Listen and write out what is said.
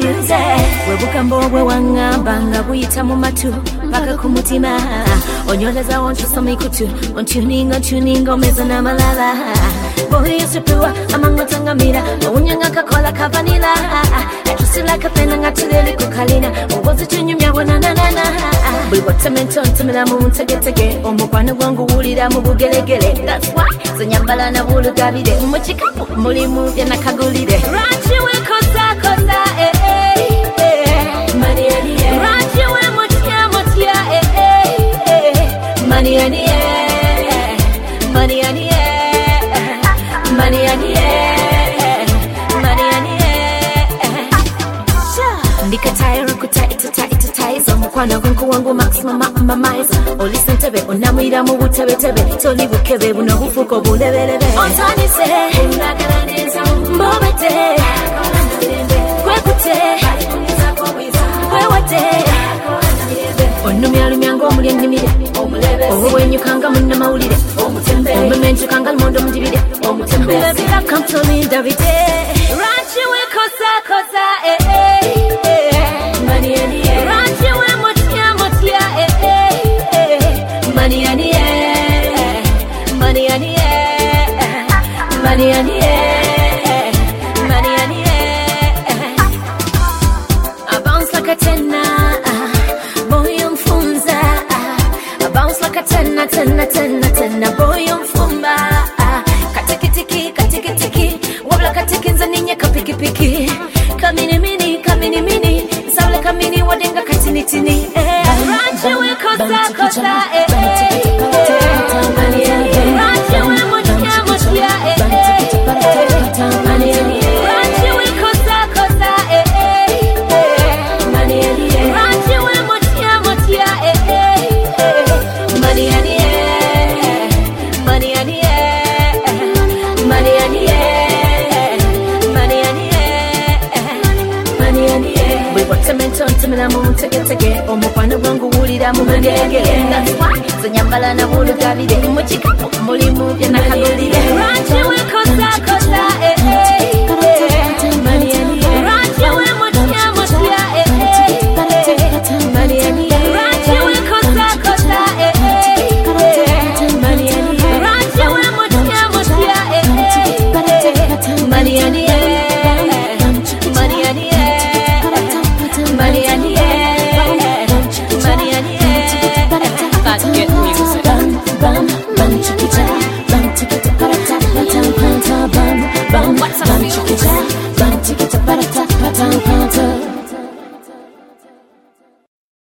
confuse webukambo bwe wangamba nga buyita mu matu paka ku mutima onyoleza wontusoma ikutu ontuninga omeza n'amalala boyisipua amangotangamira owunyanga kakola kavanila atusila kapena nga tuleli kukalina obozi tunyumya bwananana bwe watementontemera mu ntegetege omukwano gwangu wulira mu bugelegele that's why zenyambala na bulugabire mu kikapu mulimu byanakagulire lwaki wekoza lwaki wemutya money and ndikatayira kutaitaiza omukwano gwenku wangu maximum mamaiza olisentebe onamwira mu butebetebe toli bukebe buno bufuko bulebelebe ontanise unagalaneza mbobete kwekute kwewate onumyalumya ng'omulyenimire obwenyukanga munnamawulire omumentukanga lumondo mujibire mbebira kamtolinda bite lwaki wekoza lwaki wemutya I bounce like a tenor, boy umfunza. I bounce like a tenor, boy umfumba. Katikitiki, wabla katikinza ninye kapikipiki. Kamini mini, sawle kamini wadenga katinitini. Ranchi wekoza, Ntemera mu ntegetege omukwano gwangu wulira mu bugelegele zenyambala na bulugabire mu kikapu mulimu byanakagulire lwaki wekoza